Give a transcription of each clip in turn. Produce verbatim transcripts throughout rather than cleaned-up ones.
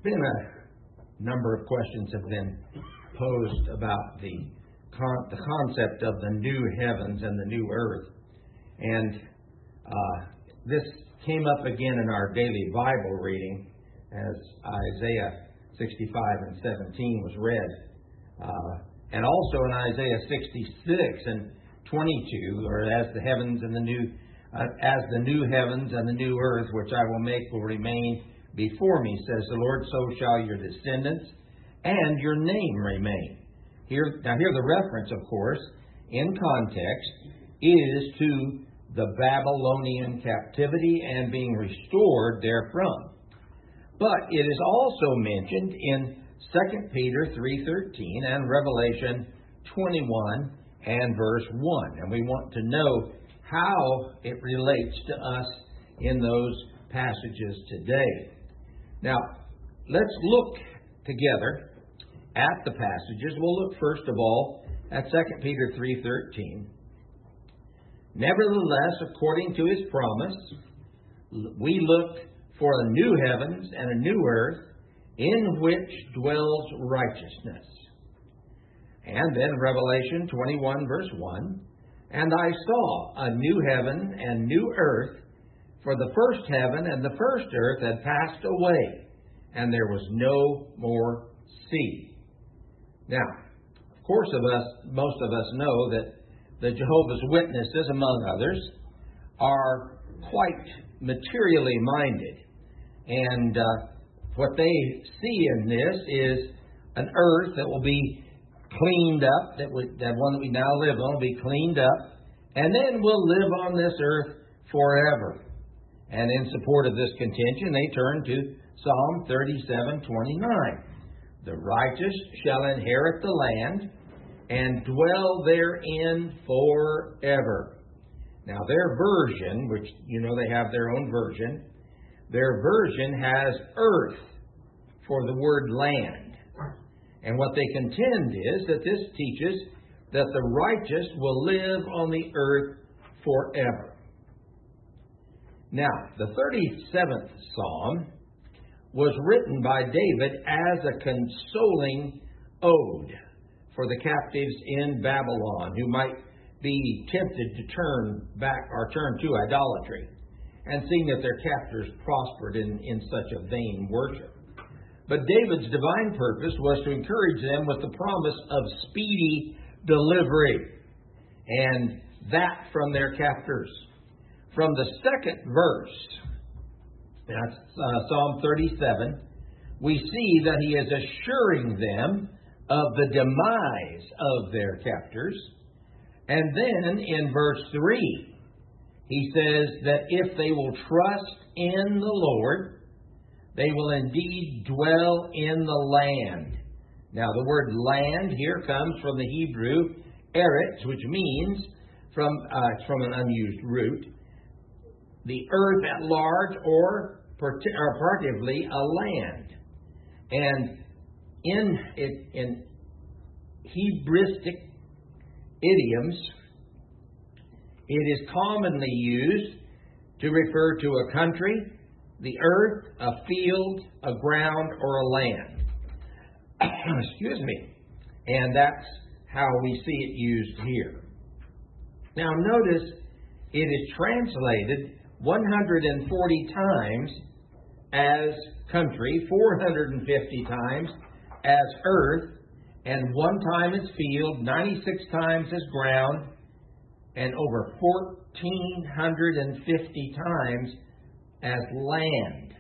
been a number of questions have been posed about the con- the concept of the new heavens and the new earth, and uh, this came up again in our daily Bible reading as Isaiah sixty-five and seventeen was read, uh, and also in Isaiah sixty-six and twenty-two, or as the heavens and the new uh, as the new heavens and the new earth which I will make will remain before me, says the Lord, so shall your descendants and your name remain. Here, now here the reference, of course, in context, is to the Babylonian captivity and being restored therefrom. But it is also mentioned in Second Peter three thirteen and Revelation twenty-one and verse one. And we want to know how it relates to us in those passages today. Now, let's look together at the passages. We'll look first of all at Second Peter three thirteen. Nevertheless, according to his promise, we look for a new heavens and a new earth in which dwells righteousness. And then Revelation twenty-one verse one, and I saw a new heaven and new earth, for the first heaven and the first earth had passed away, and there was no more sea. Now, of course, of us, most of us know that the Jehovah's Witnesses, among others, are quite materially minded. And uh, what they see in this is an earth that will be cleaned up, that, we, that one that we now live on will be cleaned up, and then we'll live on this earth forever. And in support of this contention, they turn to Psalm thirty-seven twenty-nine. The righteous shall inherit the land and dwell therein forever. Now, their version, which, you know, they have their own version, their version has earth for the word land. And what they contend is that this teaches that the righteous will live on the earth forever. Now, the thirty-seventh Psalm was written by David as a consoling ode for the captives in Babylon who might be tempted to turn back or turn to idolatry, and seeing that their captors prospered in, in such a vain worship. But David's divine purpose was to encourage them with the promise of speedy delivery, and that from their captors. From the second verse, that's uh, Psalm thirty-seven, we see that he is assuring them of the demise of their captors. And then in verse three, he says that if they will trust in the Lord, they will indeed dwell in the land. Now, the word land here comes from the Hebrew eretz, which means, from, uh, it's from an unused root, the earth at large, or particularly a land. And in, it, in Hebrewistic idioms, it is commonly used to refer to a country, the earth, a field, a ground, or a land. Excuse me. And that's how we see it used here. Now notice it is translated one hundred forty times as country, four hundred fifty times as earth, and one time as field, ninety-six times as ground, and over one thousand four hundred fifty times as land.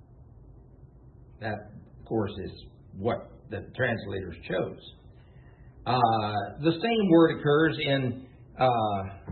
That, of course, is what the translators chose. Uh, the same word occurs in, uh,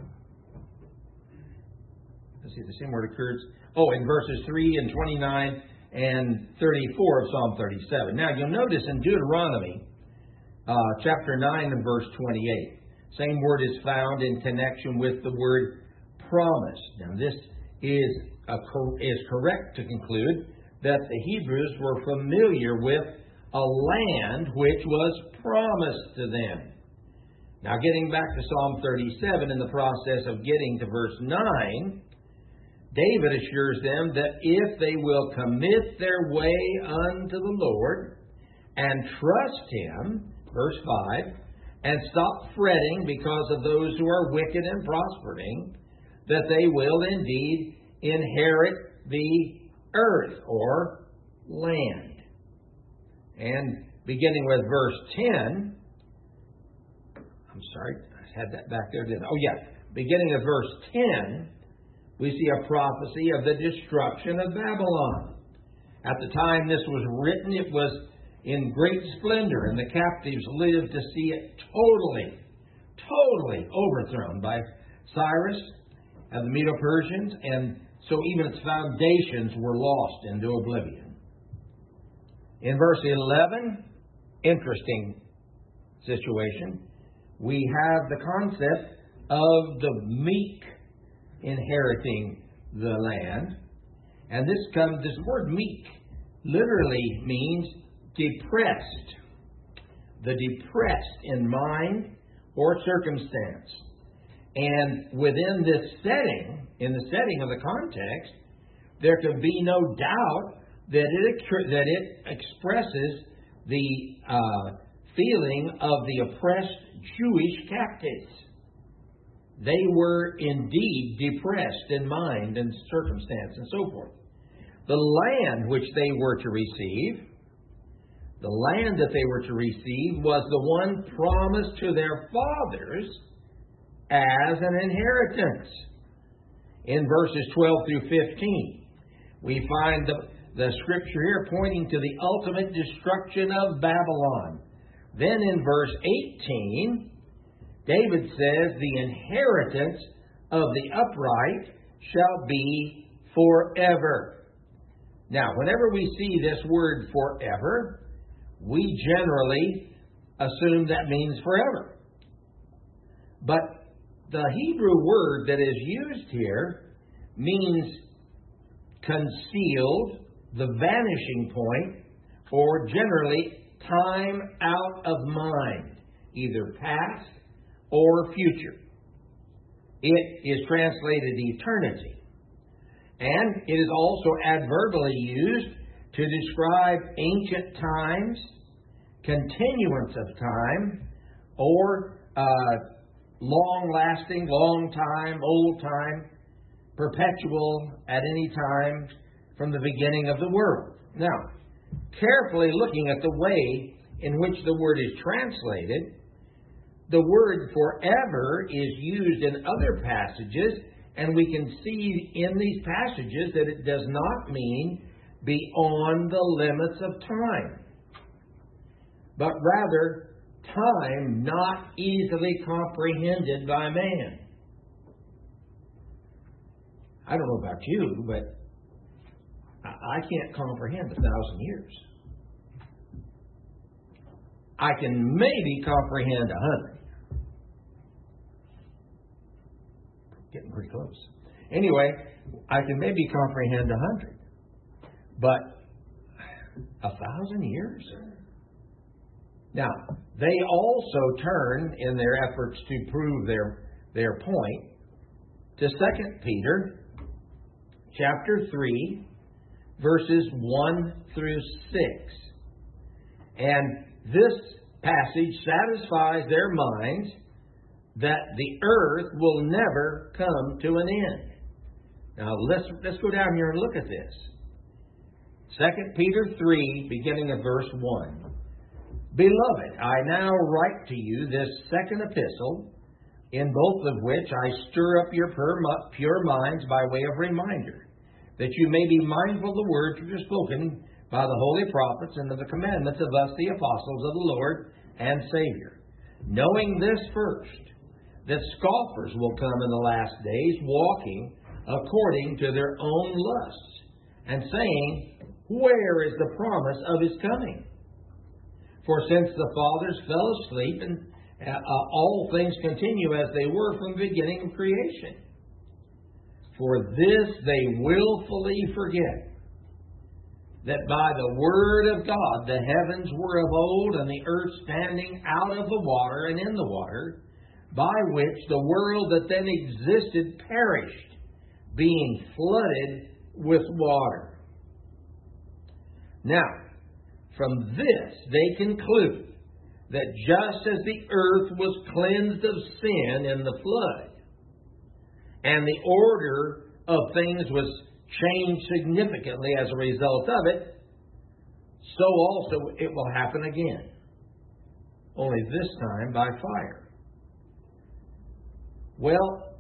let's see, the same word occurs, oh, in verses three and twenty-nine and thirty-four of Psalm thirty-seven. Now, you'll notice in Deuteronomy, uh, chapter nine and verse twenty-eight, same word is found in connection with the word promise. Now, this is a, is correct to conclude that the Hebrews were familiar with a land which was promised to them. Now, getting back to Psalm thirty-seven, in the process of getting to verse nine, David assures them that if they will commit their way unto the Lord and trust Him, verse five, and stop fretting because of those who are wicked and prospering, that they will indeed inherit the earth or land. And beginning with verse ten, I'm sorry, I had that back there, didn't I? Oh, yeah. Beginning of verse ten, we see a prophecy of the destruction of Babylon. At the time this was written, it was in great splendor, and the captives lived to see it totally, totally overthrown by Cyrus and the Medo-Persians, and so even its foundations were lost into oblivion. In verse eleven, interesting situation, we have the concept of the meek inheriting the land. And this comes, this word meek literally means depressed. The depressed in mind or circumstance. And within this setting, in the setting of the context, there can be no doubt that it, that it expresses the uh, feeling of the oppressed Jewish captives. They were indeed depressed in mind and circumstance and so forth. The land which they were to receive, the land that they were to receive was the one promised to their fathers as an inheritance. In verses twelve through fifteen, we find the, the scripture here pointing to the ultimate destruction of Babylon. Then in verse eighteen, David says, the inheritance of the upright shall be forever. Now, whenever we see this word forever, we generally assume that means forever. But the Hebrew word that is used here means concealed, the vanishing point, or generally time out of mind, either past or future. It is translated eternity. And it is also adverbially used to describe ancient times, continuance of time, or uh, long-lasting, long time, old time, perpetual at any time from the beginning of the world. Now, carefully looking at the way in which the word is translated, the word forever is used in other passages, and we can see in these passages that it does not mean beyond the limits of time, but rather time not easily comprehended by man. I don't know about you, but I can't comprehend a thousand years. I can maybe comprehend a hundred. Getting pretty close. Anyway, I can maybe comprehend a hundred. But a thousand years? Now, they also turn in their efforts to prove their, their point to Second Peter chapter three, verses one through six. And this passage satisfies their minds that the earth will never come to an end. Now, let's, let's go down here and look at this. Second Peter three, beginning of verse one. Beloved, I now write to you this second epistle, in both of which I stir up your pure minds by way of reminder, that you may be mindful of the words which are spoken by the holy prophets and of the commandments of us, the apostles of the Lord and Savior. Knowing this first, that scoffers will come in the last days, walking according to their own lusts, and saying, where is the promise of his coming? For since the fathers fell asleep, and uh, all things continue as they were from the beginning of creation. For this they willfully forget, that by the word of God the heavens were of old, and the earth standing out of the water and in the water, by which the world that then existed perished, being flooded with water. Now, from this they conclude that just as the earth was cleansed of sin in the flood, and the order of things was changed significantly as a result of it, so also it will happen again, only this time by fire. Well,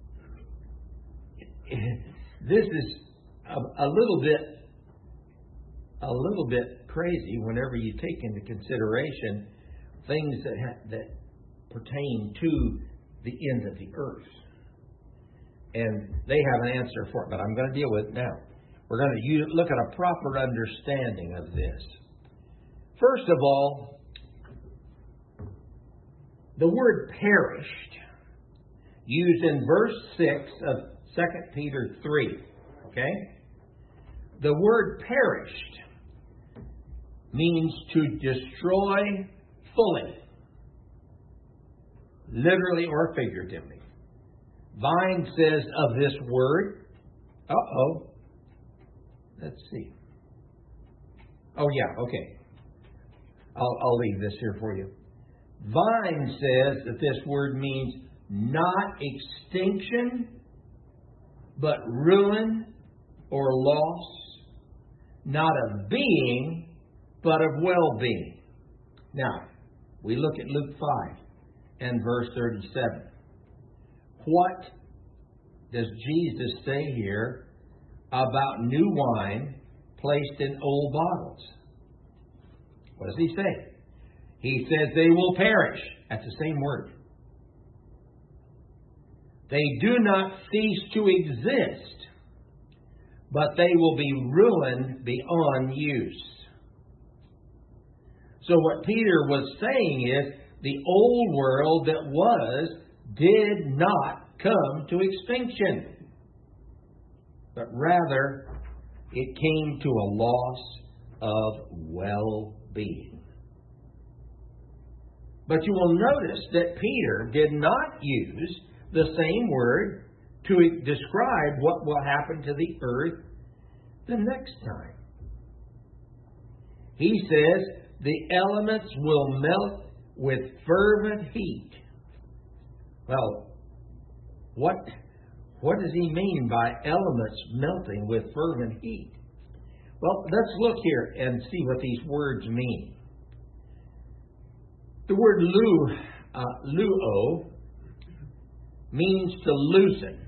this is a, a little bit a little bit crazy whenever you take into consideration things that ha- that pertain to the end of the earth. And they have an answer for it, but I'm going to deal with it now. We're going to use, look at a proper understanding of this. First of all, the word perished, used in verse six of Second Peter three, okay? The word perished means to destroy fully, literally or figuratively. Vine says of this word, uh-oh, let's see. Oh, yeah, okay. I'll, I'll leave this here for you. Vine says that this word means not extinction, but ruin or loss, not of being, but of well-being. Now, we look at Luke five and verse thirty-seven. What does Jesus say here about new wine placed in old bottles? What does he say? He says they will perish. That's the same word. They do not cease to exist, but they will be ruined beyond use. So what Peter was saying is the old world that was did not come to extinction, but rather it came to a loss of well-being. But you will notice that Peter did not use the same word to describe what will happen to the earth the next time. He says the elements will melt with fervent heat. Well, what, what does he mean by elements melting with fervent heat? Well, let's look here and see what these words mean. The word lu, uh, luo means to loosen,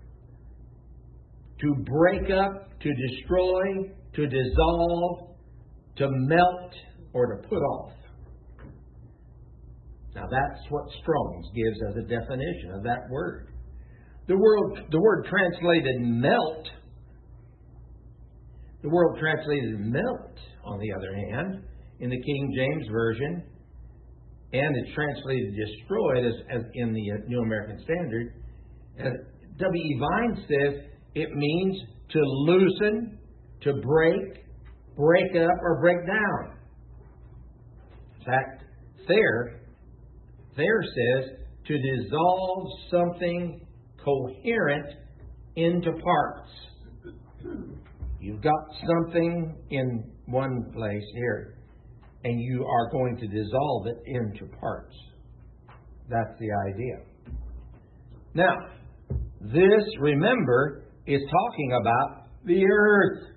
to break up, to destroy, to dissolve, to melt, or to put off. Now that's what Strong's gives as a definition of that word. The word, the word translated melt, the word translated melt, on the other hand, in the King James Version, and it's translated destroyed as, as in the New American Standard. As W E Vine says, it means to loosen, to break, break up, or break down. In fact, there, there says to dissolve something coherent into parts. You've got something in one place here, and you are going to dissolve it into parts. That's the idea. Now, this, remember, is talking about the earth.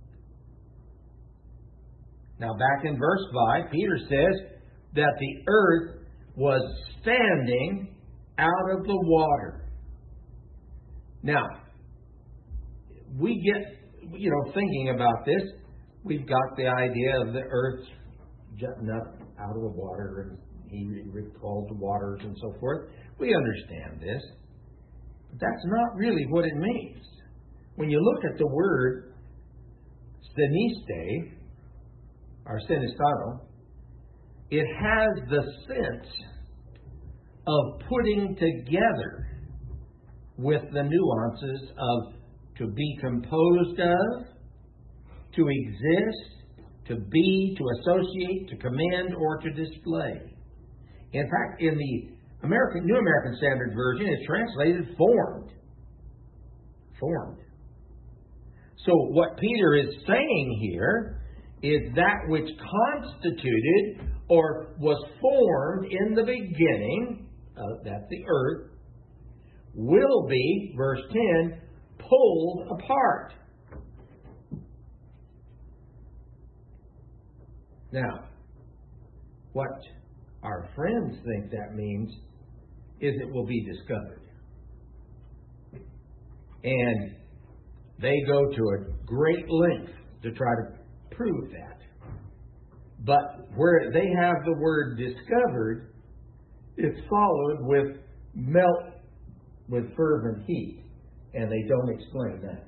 Now, back in verse five, Peter says that the earth was standing out of the water. Now, we get, you know, thinking about this, we've got the idea of the earth jutting up out of the water, and he recalled the waters and so forth. We understand this. But that's not really what it means. When you look at the word steniste, or stenistano, it has the sense of putting together with the nuances of to be composed of, to exist, to be, to associate, to commend, or to display. In fact, in the American New American Standard Version, it's translated formed. formed. So what Peter is saying here is that which constituted or was formed in the beginning, uh, that's the earth, will be, verse ten, pulled apart. Now, what our friends think that means is it will be discovered. And they go to a great length to try to prove that. But where they have the word discovered, it's followed with melt with fervent heat. And they don't explain that.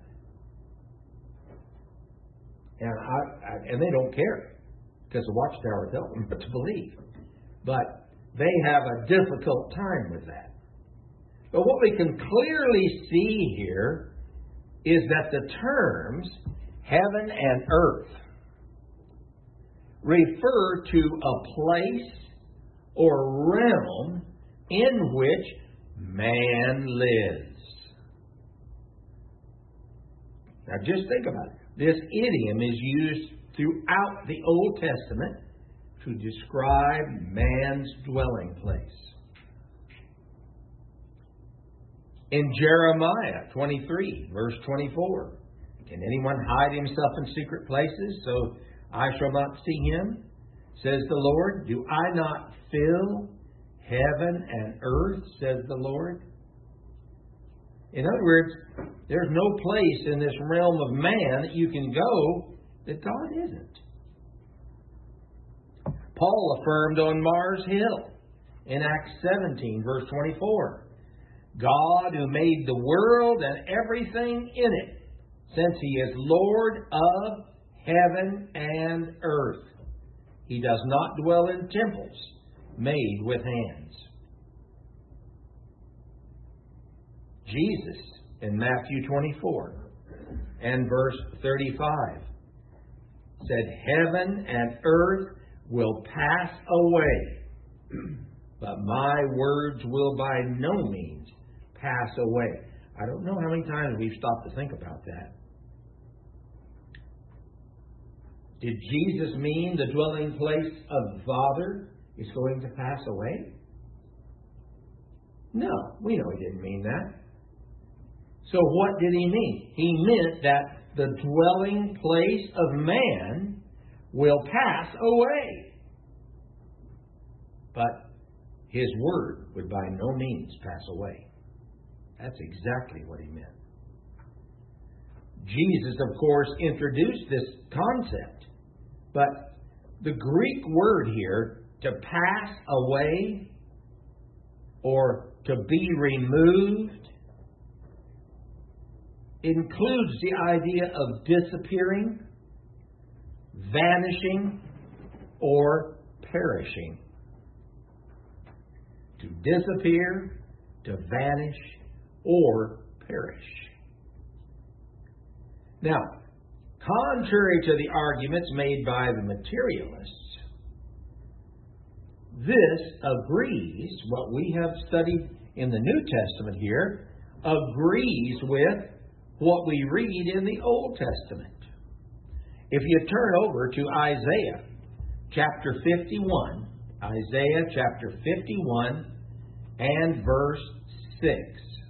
And I, I and they don't care, because the Watchtower tells them what to believe. But they have a difficult time with that. But what we can clearly see here is that the terms heaven and earth refer to a place or realm in which man lives. Now just think about it. This idiom is used throughout the Old Testament to describe man's dwelling place. In Jeremiah twenty-three, verse twenty-four, can anyone hide himself in secret places so I shall not see him? Says the Lord. Do I not fill heaven and earth, says the Lord? In other words, there's no place in this realm of man that you can go that God isn't. Paul affirmed on Mars Hill in Acts seventeen, verse twenty-four, God who made the world and everything in it, since He is Lord of heaven and earth. He does not dwell in temples made with hands. Jesus in Matthew twenty-four and verse thirty-five said, heaven and earth will pass away, but my words will by no means pass away. I don't know how many times we've stopped to think about that. Did Jesus mean the dwelling place of the Father is going to pass away? No, we know He didn't mean that. So what did He mean? He meant that the dwelling place of man will pass away. But His word would by no means pass away. That's exactly what He meant. Jesus, of course, introduced this concept. But the Greek word here, to pass away or to be removed, includes the idea of disappearing, vanishing, or perishing. To disappear, to vanish, or perish. Now, contrary to the arguments made by the materialists, this agrees, what we have studied in the New Testament here, agrees with what we read in the Old Testament. If you turn over to Isaiah chapter fifty-one, Isaiah chapter fifty-one and verse six.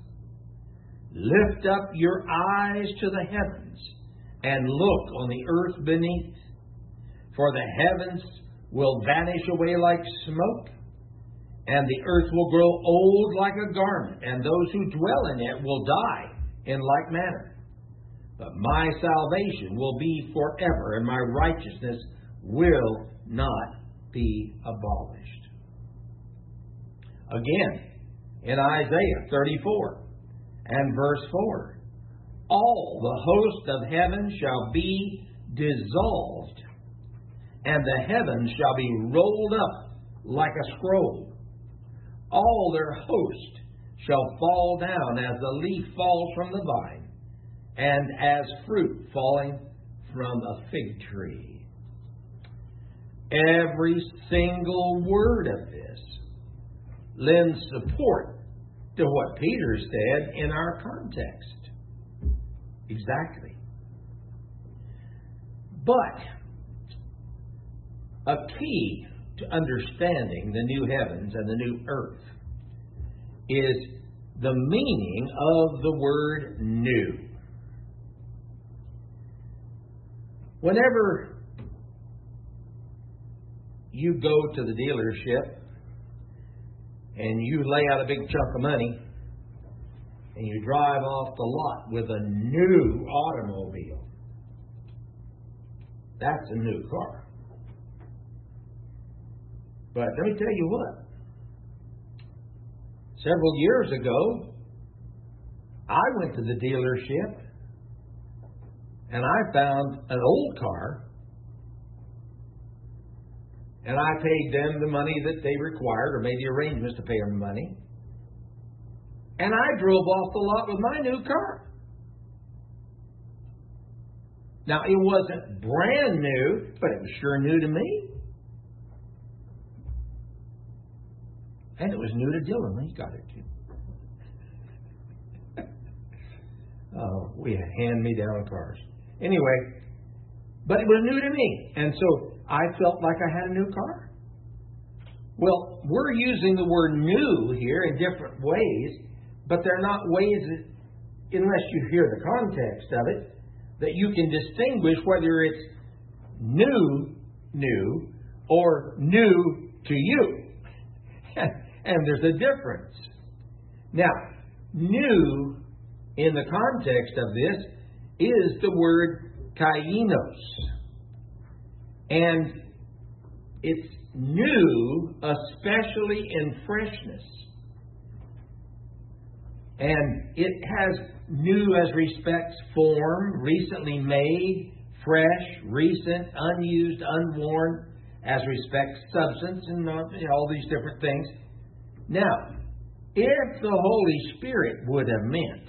Lift up your eyes to the heavens and look on the earth beneath, for the heavens will vanish away like smoke, and the earth will grow old like a garment, and those who dwell in it will die in like manner. But my salvation will be forever, and my righteousness will not be abolished. Again, in Isaiah thirty-four and verse four, all the host of heaven shall be dissolved, and the heavens shall be rolled up like a scroll. All their host shall fall down as the leaf falls from the vine, and as fruit falling from a fig tree. Every single word of this lends support to what Peter said in our context. exactly. But a key to understanding the new heavens and the new earth is the meaning of the word new. Whenever you go to the dealership and you lay out a big chunk of money and you drive off the lot with a new automobile, that's a new car. But let me tell you what. Several years ago, I went to the dealership and I found an old car, and I paid them the money that they required, or made the arrangements to pay them the money, and I drove off the lot with my new car. Now, it wasn't brand new, but it was sure new to me. And it was new to Dylan. He got it too. Oh, we had hand-me-down cars. Anyway, but it was new to me. And so I felt like I had a new car. Well, we're using the word new here in different ways, but they're not ways that, unless you hear the context of it, that you can distinguish whether it's new, new, or new to you. And there's a difference. Now, new in the context of this is the word kainos. And it's new, especially in freshness. And it has new as respects form, recently made, fresh, recent, unused, unworn, as respects substance, and all these different things. Now, if the Holy Spirit would have meant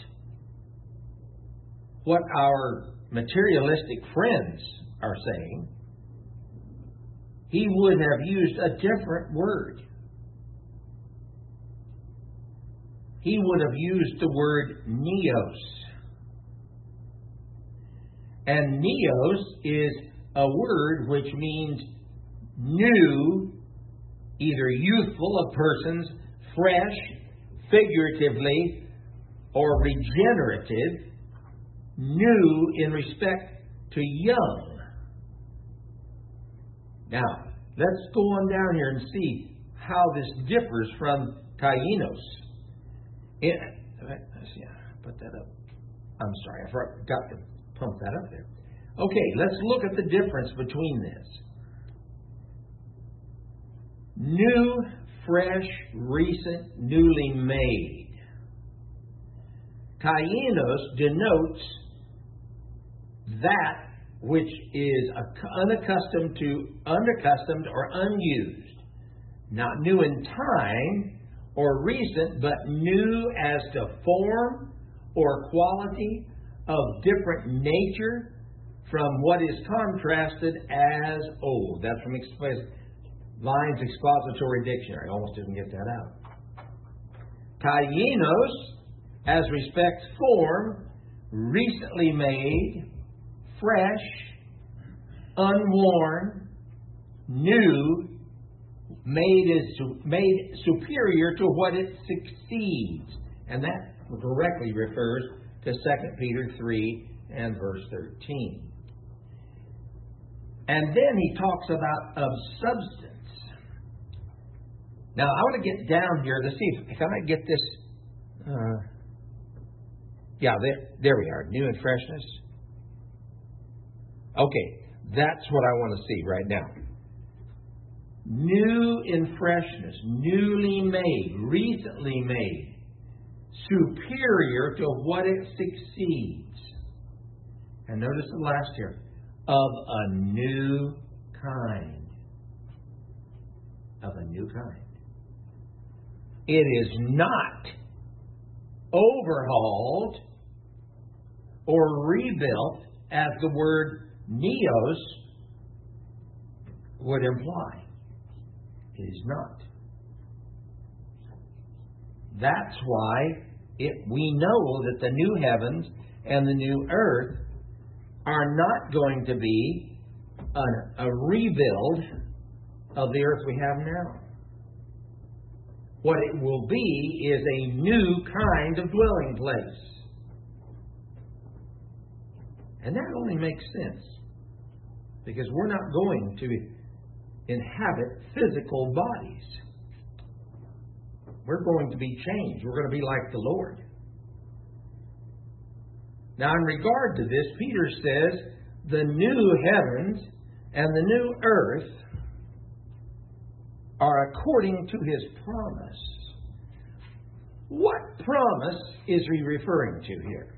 what our materialistic friends are saying, He would have used a different word. He would have used the word neos. And neos is a word which means new, either youthful of persons, fresh, figuratively, or regenerative, new in respect to young. Now, let's go on down here and see how this differs from kainos. It, let's see, put that up. I'm sorry, I forgot to pump that up there. Okay, let's look at the difference between this. New, fresh, recent, newly made. Kainos denotes that which is unaccustomed to, unaccustomed or unused. Not new in time or recent, but new as to form or quality, of different nature from what is contrasted as old. That's from Exp- Vine's Expository Dictionary. I almost didn't get that out. Kainos, as respects form, recently made, fresh, unworn, new, made is made superior to what it succeeds. And that directly refers to Second Peter three and verse thirteen. And then he talks about of substance. Now, I want to get down here to see if, if I might get this. Uh, yeah, there, there we are. New and freshness. Okay, that's what I want to see right now. New in freshness, newly made, recently made, superior to what it succeeds. And notice the last here, of a new kind. Of a new kind. It is not overhauled or rebuilt as the word neos would imply. It is not. That's why it, we know that the new heavens and the new earth are not going to be a, a rebuild of the earth we have now. What it will be is a new kind of dwelling place. And that only makes sense, because we're not going to inhabit physical bodies. We're going to be changed. We're going to be like the Lord. Now, in regard to this, Peter says, the new heavens and the new earth are according to His promise. What promise is He referring to here?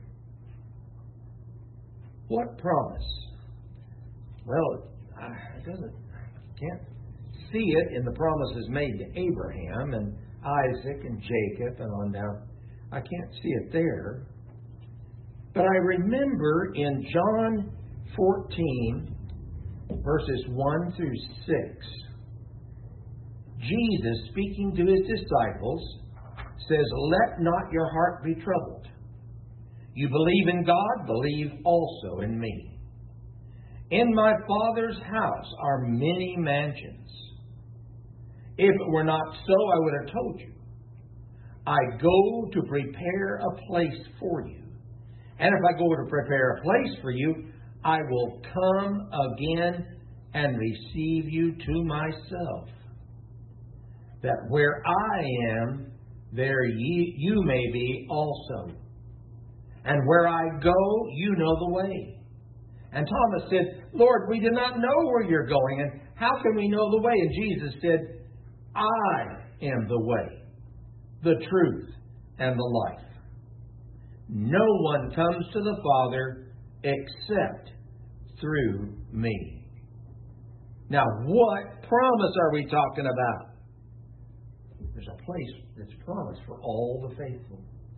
What promise? Well, it doesn't, I can't see it in the promises made to Abraham and Isaac and Jacob and on down. I can't see it there. But I remember in John fourteen, verses one through six, Jesus, speaking to His disciples, says, "Let not your heart be troubled. You believe in God, believe also in me. In my Father's house are many mansions. If it were not so, I would have told you. I go to prepare a place for you. And if I go to prepare a place for you, I will come again and receive you to myself, that where I am, there ye, you may be also. And where I go, you know the way." And Thomas said, "Lord, we do not know where you're going, and how can we know the way?" And Jesus said, "I am the way, the truth, and the life. No one comes to the Father except through me." Now, what promise are we talking about? There's a place that's promised for all the faithful.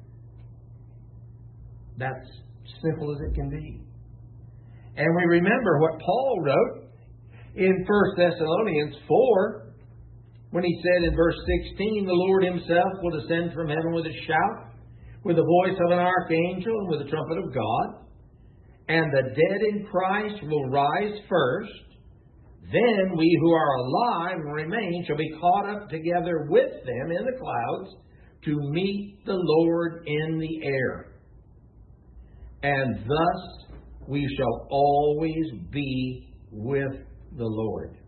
That's simple as it can be. And we remember what Paul wrote in First Thessalonians four, when he said in verse sixteen, "The Lord Himself will descend from heaven with a shout, with the voice of an archangel, and with the trumpet of God. And the dead in Christ will rise first. Then we who are alive and remain shall be caught up together with them in the clouds to meet the Lord in the air. And thus we shall always be with the Lord.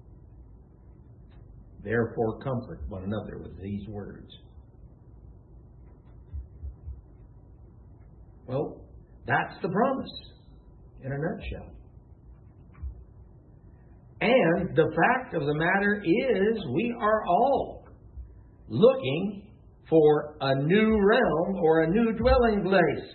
Therefore comfort one another with these words." Well, that's the promise in a nutshell. And the fact of the matter is, we are all looking for a new realm or a new dwelling place.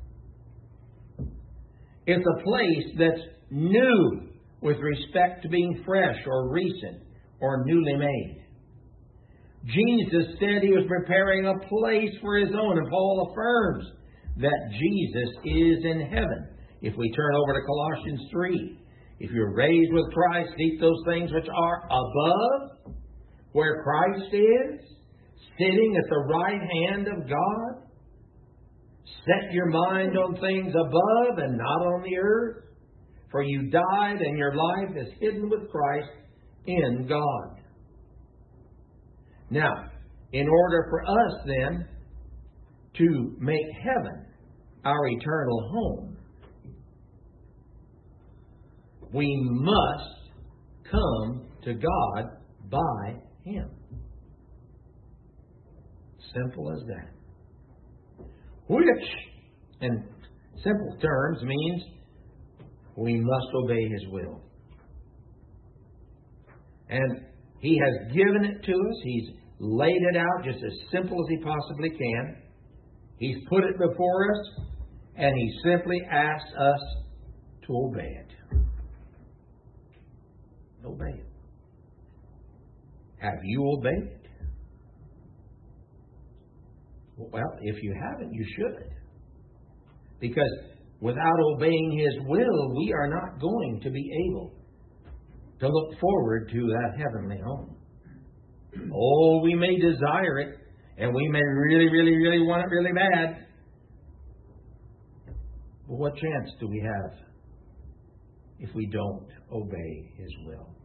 It's a place that's new with respect to being fresh or recent or newly made. Jesus said He was preparing a place for His own, and Paul affirms that Jesus is in heaven. If we turn over to Colossians three, if you're raised with Christ, seek those things which are above, where Christ is, sitting at the right hand of God. Set your mind on things above and not on the earth, for you died and your life is hidden with Christ in God. Now, in order for us then to make heaven our eternal home, we must come to God by Him. Simple as that. Which, in simple terms, means we must obey His will. And He has given it to us. He's laid it out just as simple as He possibly can. He's put it before us, and He simply asks us to obey it. Obey it. Have you obeyed it? Well, if you haven't, you should. Because without obeying His will, we are not going to be able to look forward to that heavenly home. Oh, we may desire it, and we may really, really, really want it really bad. But what chance do we have if we don't obey His will?